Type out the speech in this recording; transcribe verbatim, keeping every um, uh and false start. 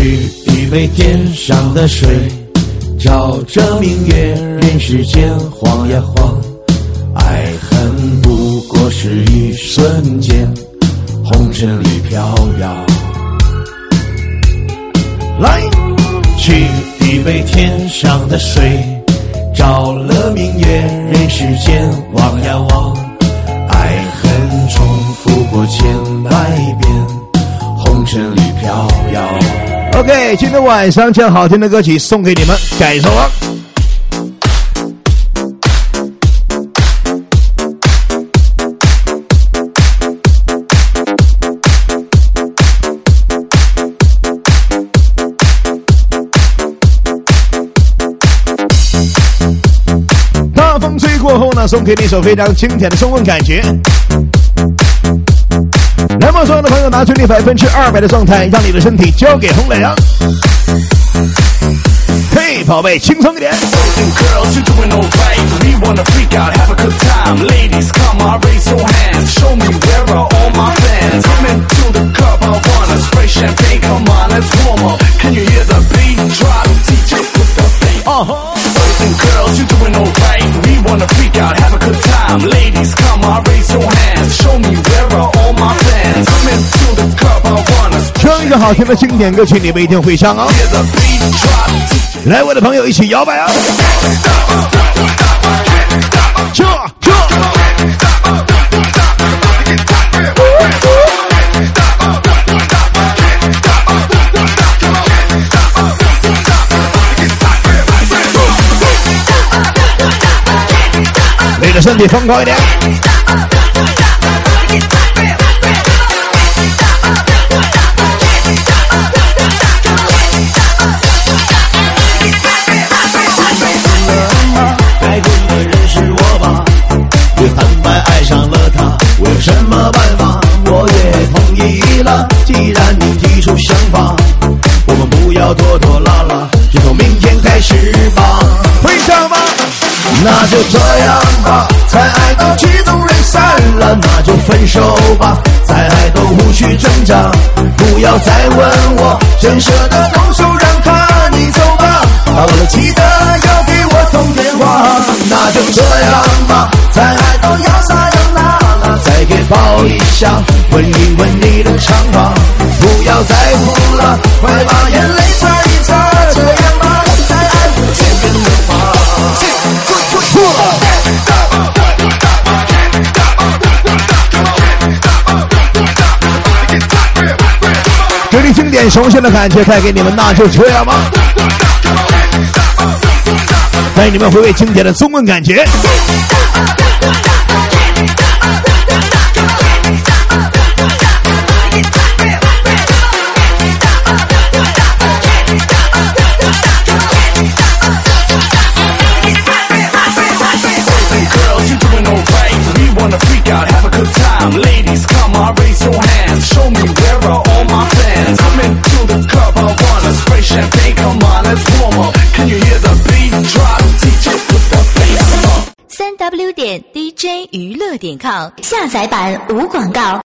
去一杯天上的水，照着明月，人世间晃呀晃，爱恨不过是一瞬间，红尘里飘摇。来，去一杯天上的水，照了明月，人世间望呀望，爱恨重复过千百遍，红尘里飘摇。OK， 今天晚上将好听的歌曲送给你们，感受啊！大风吹过后呢，送给你一首非常经典的中文感觉。那么所有的朋友拿出你百分之二百的状态，让你的身体交给洪磊啊！嘿，宝贝，轻松一点。哦。Boys and girls, you're doing alright. We wanna freak out, have a good time. Ladies, come on, raise your hands. Show me where are all my fans. Come into the club, I wanna. 这一个好听的经典歌曲，你们一定会唱啊！来，我的朋友一起摇摆啊！这这。你的身体疯狂一点。爱过的人是我吧，也坦白爱上了他，我有什么办法？我也同意了，既然你提出想法，我们不要拖拖拉拉，就从明天开始吧。会唱吗？那就这样吧，再爱到曲终人散了，那就分手吧，再爱都无需挣扎，不要再问我，真舍得动手让他你走吧，到了记得要给我通电话。那就这样吧，再爱到要撒要拉拉，再给抱一下，吻一吻你的长发，不要在乎了，快把眼泪擦一擦，这样吧，再爱无限根的话。这里经典熟悉的感觉带给你们，那就这样吧，带你们回味经典的中文感觉。Ladies, come on, raise your hands. Show me where are all my fans. Come into the club, I wanna spray champagne. Come on, let's warm up. Can you hear the beat drop? D J put the bass up. 三 W 点 D J 娱乐点 com 下载版无广告。